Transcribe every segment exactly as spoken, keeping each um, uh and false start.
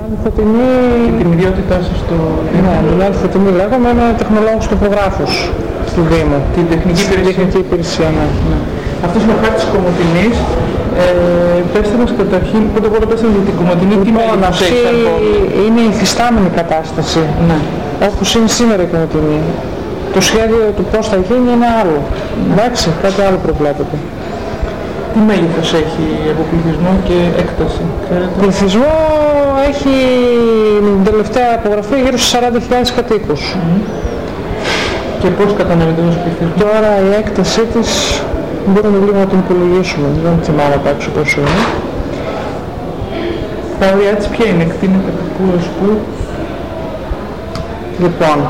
Φωτεινή... Και την ιδιότητά σας στο Δήμο. Ναι, Μινάλη Φωτεινή λέγομαι, είμαι τεχνολόγος τοπογράφος του Δήμου. Την τεχνική υπηρεσία. Τεχνική υπηρεσία, ναι. Ναι. Αυτός είναι ο χάρτης Κομοτηνής. Ε, πέστε μας καταρχήν, πρώτα απ' όλα πέστε μας για την Κομοτηνή, τι μέγεθος έχει σαν πόλη. Είναι η υφιστάμενη κατάσταση, Ναι. όπως είναι σήμερα η Κομοτηνή. Το σχέδιο του πώς θα γίνει είναι άλλο. Εντάξει, κάτι άλλο προβλέπεται. Τι μέγεθος έχει από πληθυσμό και έκταση, ξέρετε? Πληθυσμό έχει την τελευταία απογραφή γύρω στους σαράντα χιλιάδες κατοίκους. Mm. Και πώς κατανέμεται ως πληθυσμό? Τώρα η έκτασή της μπορούμε λίγο να την υπολογίσουμε, δεν θυμάμαι απ' έξω πόσο είναι. Τα όρια της ποια είναι, εκτείνεται από πού ως πού? Λοιπόν,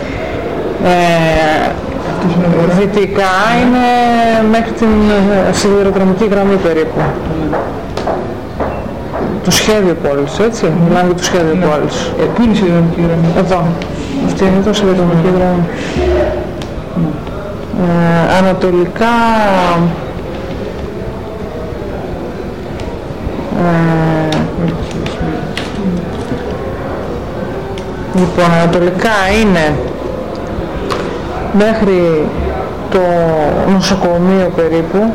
ε, δυτικά είναι μέχρι την σιδηροδρομική γραμμή περίπου. Mm. Το σχέδιο πόλης, έτσι, mm. μιλάμε για το σχέδιο mm. πόλης. Ε, πού είναι η σιδηροδρομική γραμμή? Εδώ. Αυτή είναι το σιδηροδρομική mm. γραμμή. Mm. Ε, ανατολικά ε, λοιπόν, ανατολικά είναι μέχρι το νοσοκομείο περίπου.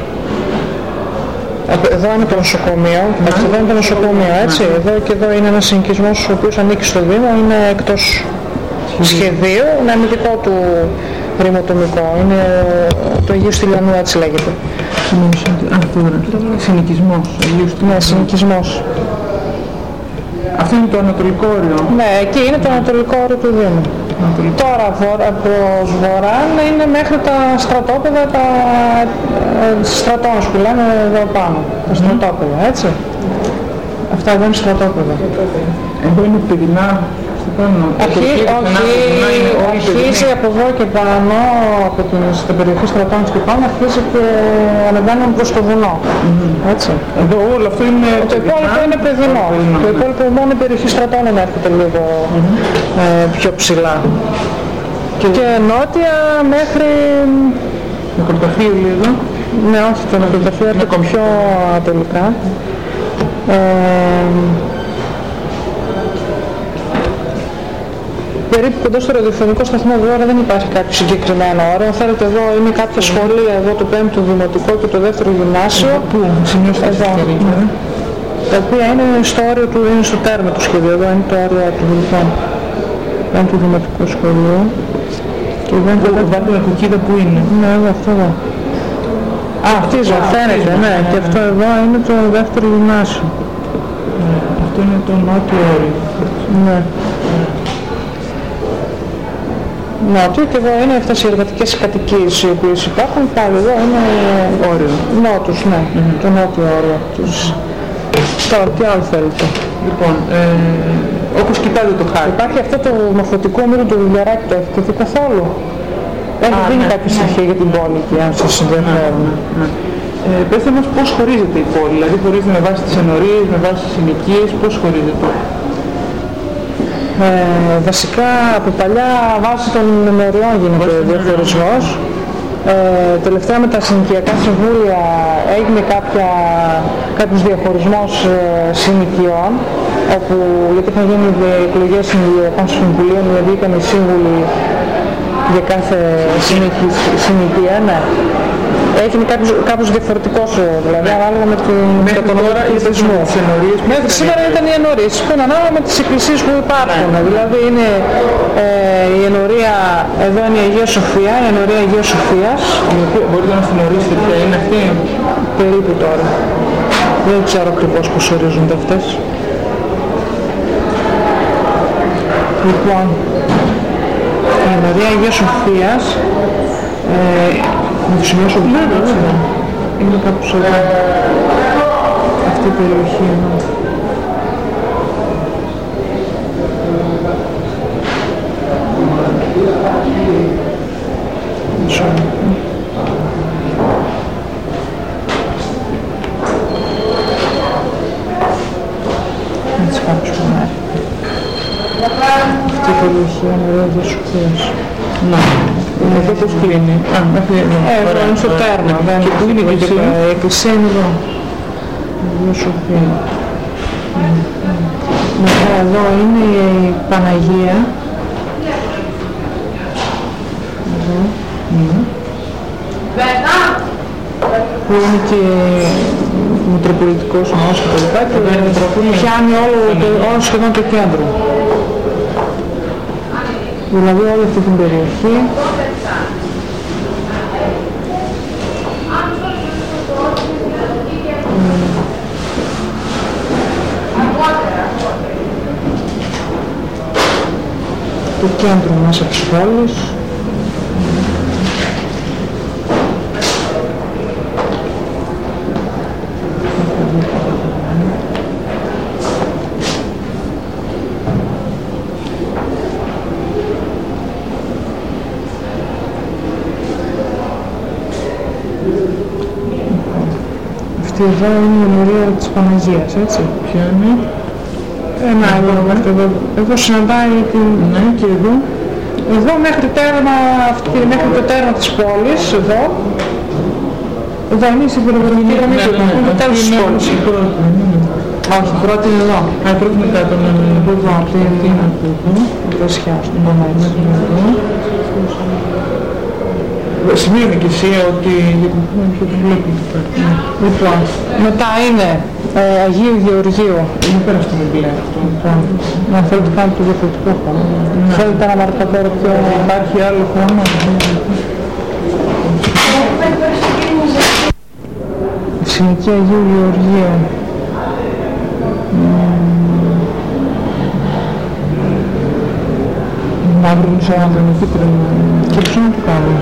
Εδώ είναι το νοσοκομείο, mm. εδώ είναι το νοσοκομείο, έτσι. Mm. Εδώ και εδώ είναι ένας συνοικισμός ο οποίος ανήκει στο Δήμο, είναι εκτός mm. σχεδίου, είναι αμυντικό του ρημοτομικό, είναι το Αγίου Στυλιανού, έτσι λέγεται. Α, τώρα, συνοικισμός, Αγίου Στυλιανού. Ναι, συνοικισμός. Αυτό είναι το ανατολικό όριο. Ναι, εκεί είναι το ανατολικό όριο του Δήμου. Ανατολικό. Τώρα προς βορρά είναι μέχρι τα στρατόπεδα, τα ε, στρατώνες που λέμε εδώ πάνω, τα στρατόπεδα, έτσι. Αυτά δεν είναι στρατόπεδα. Εδώ είναι παιδινά. Αρχίζει, αρχίζει από εδώ και πάνω, από την, στην περιοχή Στρατώνης και πάνω, αρχίζει και ανεβαίνουν προς το βουνό. Mm-hmm. Έτσι. Εδώ όλο αυτό είναι... Το υπόλοιπο είναι παιδινό. Το υπόλοιπο μόνο η περιοχή Στρατώνων έρχεται λίγο mm-hmm. ε, πιο ψηλά. Και, και νότια μέχρι... Νεκροταφείο λίγο. Ναι, όχι, το νεκροταφείο έρχεται πιο ανατολικά. Ε, περίπου κοντά στο ραδιοφωνικό σταθμό τώρα δεν υπάρχει κάποιο συγκεκριμένο όριο. Αν θέλετε εδώ είναι κάποια σχολεία, εδώ το πέμπτο δημοτικό και το δεύτερο γυμνάσιο. Πού, σημειώστε εδώ, ναι. Τα οποία είναι στο όριο του, είναι στο τέρμα του σχεδίου, εδώ είναι το όριο του λοιπόν. Είναι του δημοτικού σχολείου. Και εδώ είναι το βάμπο Εκουκίδα που είναι. Ναι, εδώ αυτό εδώ. Α, αυτή η ζωή φαίνεται, ναι, και αυτό εδώ είναι το δεύτερο γυμνάσιο. Αυτό είναι το νότιο όριο. Ναι. Νότιο και εδώ είναι αυτές οι εργατικές κατοικίες οι οποίες υπάρχουν, πάλι εδώ είναι όριο. Νότους, ναι, mm-hmm. το νότιο όριο τους. Τώρα, τι άλλο θέλετε? Λοιπόν, ε, όπως κοιτάτε το χάρτη. Υπάρχει αυτό το μορφωτικό μύρο του Βουλιαράκη, το έχετε δει καθόλου? Έχει δίνει κάποια στοιχεία για την πόλη και αν σας ενδιαφέρουν. Ε, πέστε μας πώς χωρίζεται η πόλη, δηλαδή χωρίζεται με βάση τις ενορίες, με βάση τις συνοικίες, πώς χωρίζεται? Ε, βασικά από παλιά βάση των ενωριών γίνεται ο διαχωρισμός. Ε, τελευταία με τα συνοικιακά συμβούλια έγινε κάποια, κάποιος διαχωρισμός ε, συνοικιών, όπου γιατί είχαν γίνει εκλογές συνοικιακών συμβουλίων, δηλαδή ήταν οι σύμβουλοι για κάθε συνοικία, ναι. Έγινε κάποιος, κάπως διαφορετικός, δηλαδή ανάλογα με την κατανομή του πληθυσμού. Μέχρι σήμερα ήταν οι ενορίες, που είναι ανάλογα με τις εκκλησίες που υπάρχουν. Ναι. Δηλαδή είναι ε, η ενορία, εδώ είναι η Αγία Σοφία, η ενορία Αγίας Σοφίας. Μπορείτε να συνορίσετε ποια είναι αυτή? Περίπου τώρα. Δεν ξέρω ακριβώς πώς ορίζονται αυτές. Λοιπόν, η ενορία Αγίας Σοφίας, ε, να το σημειώσω μπλέδο, έτσι, ναι. Είναι κάπως εδώ. Αυτή η περιοχή εδώ. Μισό. Έτσι κάπως που να έρχεται. Αυτή η περιοχή είναι Αγίας Σοφίας. Ναι. Εδώ πώς κλείνει? Α, μέχρι εδώ. Ε, εδώ είναι στο τέρμα. Και πού είναι η εκκλησία? Η εκκλησία είναι εδώ. Αγία Σοφία. Μετά εδώ είναι η Παναγία. Εδώ. Mm. Που είναι και Μητροπολιτικός ναός και τα λοιπά και πιάνει όλο, το, όλο σχεδόν το κέντρο. Δηλαδή όλη αυτή την περιοχή. Το κέντρο μέσα της πόλης. Αυτή εδώ είναι η μεμωρία της Παναγίας, έτσι. Ποια είναι? Ένα άλλο, εδώ, εδώ συναντάει την... Ναι, και εδώ. Εδώ μέχρι, τέρμα, μέχρι το τέρμα της πόλης, εδώ. Εδώ είναι η συμπεριφορική γραμμή του Εθνικού, το τέλος της πόλης. Όχι, η πρώτη είναι εδώ. Α, η πρώτη είναι κάτω, ναι, ναι. Εδώ, αυτή είναι εδώ. Εδώ σχιάζουν, εδώ. Σημείωνε και εσύ ότι δεν βλέπουμε τι υπάρχει. Λοιπόν, μετά είναι ε, Αγίου Γεωργίου. Είναι πέρα στο βιβλίο αυτό. Λοιπόν, να θέλετε να κάνετε το διαφορετικό χρόνο. Ναι. Θέλετε να μαρταπέρω πιο... Υπάρχει άλλο χρόνο. Η Συνοική Αγίου Γεωργίου. Μαύρη μισοανδρονική πριν. Και ποιο να το κάνω.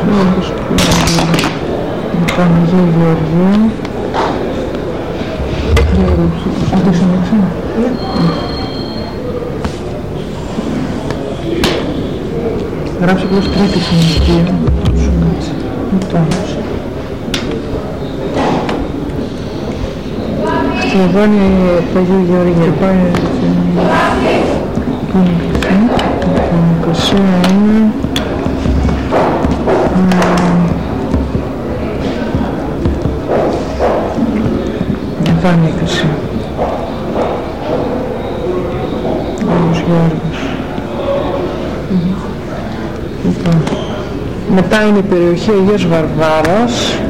Λοιπόν, Αγίου Γεωργίου. Αυτό είναι έξω. Γράψε απλώς τρίτη συνοικία. Λοιπόν. Και εδώ είναι το Αγίου Γεωργίου. Και πάει έτσι. Πού είναι η εκκλησία. Η εκκλησία είναι... Εδώ είναι η εκκλησία. Άγιος Γεώργιος. Λοιπόν. Μετά είναι η περιοχή Αγίας Βαρβάρας,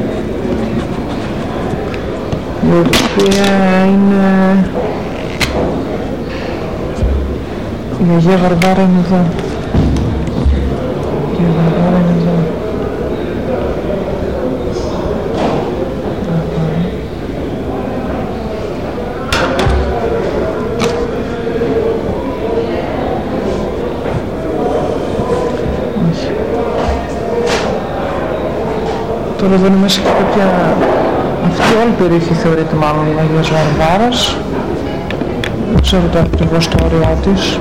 η οποία είναι... Η Αγία Βαρβάρα είναι εδώ. Η Αγία Βαρβάρα είναι εδώ. Τώρα εδώ είναι μέσα και κάποια... Αυτή όλη η περιοχή θεωρείται μάλλον Αγίας Βαρβάρας. Δεν ξέρω το ακριβώς το όριό της.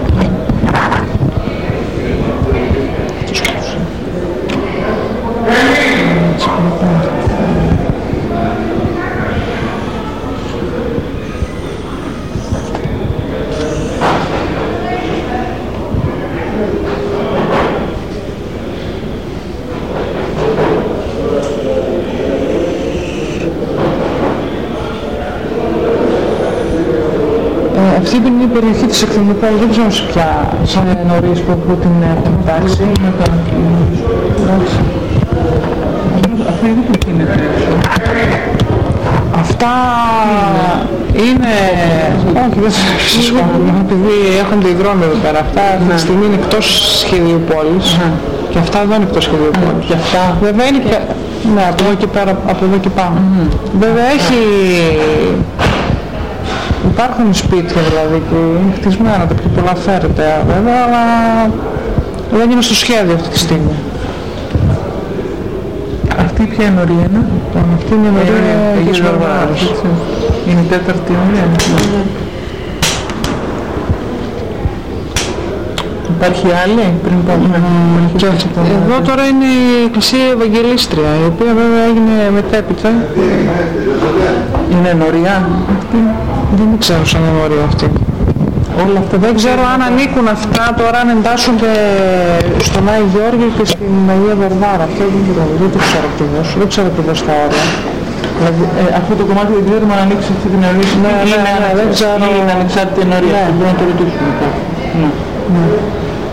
Αυτή είναι η περιοχή της Εκθενικού, δεν ξέρω σε ποια, σαν νωρίς που, που την έχουν εντάξει. Αυτά είναι που γίνεται έξω. Αυτά είναι... Όχι, δεν σας πω, επειδή έχουν τη δρόμη εδώ πέρα. Αυτά αυτή τη στιγμή είναι εκτός σχεδίου πόλης. Και αυτά δεν είναι εκτός σχεδίου πόλης. Και αυτά. Βέβαια είναι και... Ναι, από εδώ και πέρα, από εδώ και πάνω. Βέβαια έχει... Υπάρχουν σπίτια δηλαδή και είναι χτισμένα, τα πιο πολλά φέρεται βέβαια, αλλά δεν είναι στο σχέδιο αυτή τη στιγμή. Αυτή ποια είναι ορία είναι? Αυτή είναι η ορία Αγίας Βαρβάρας. Είναι η τέταρτη ορία. Υπάρχει άλλη πριν πάμε? Εδώ τώρα είναι η Εκκλησία Ευαγγελίστρια, η οποία βέβαια έγινε μετέπειτα. Είναι ενορία αυτή? Δεν ξέρω σαν ενορία αυτή. Όλα αυτά δεν ξέρω αν ανήκουν αυτά τώρα, αν εντάσσονται στον Άγιο Γεώργιο και στην Αγία Βαρβάρα. Αυτό δεν ξέρω, δεν το ξέρω ακριβώς, δεν ξέρω ακριβώς τα όρια. Δηλαδή, ε, αυτό το κομμάτι δεν ξέρουμε αν ανοίξει αυτή την ενορία. Ναι, ναι, ναι, δεν ξέρω. Είναι ανεξάρτητη ενορία, Ναι. αυτό μπορεί να το ρωτήσουμε. Ναι. Ναι.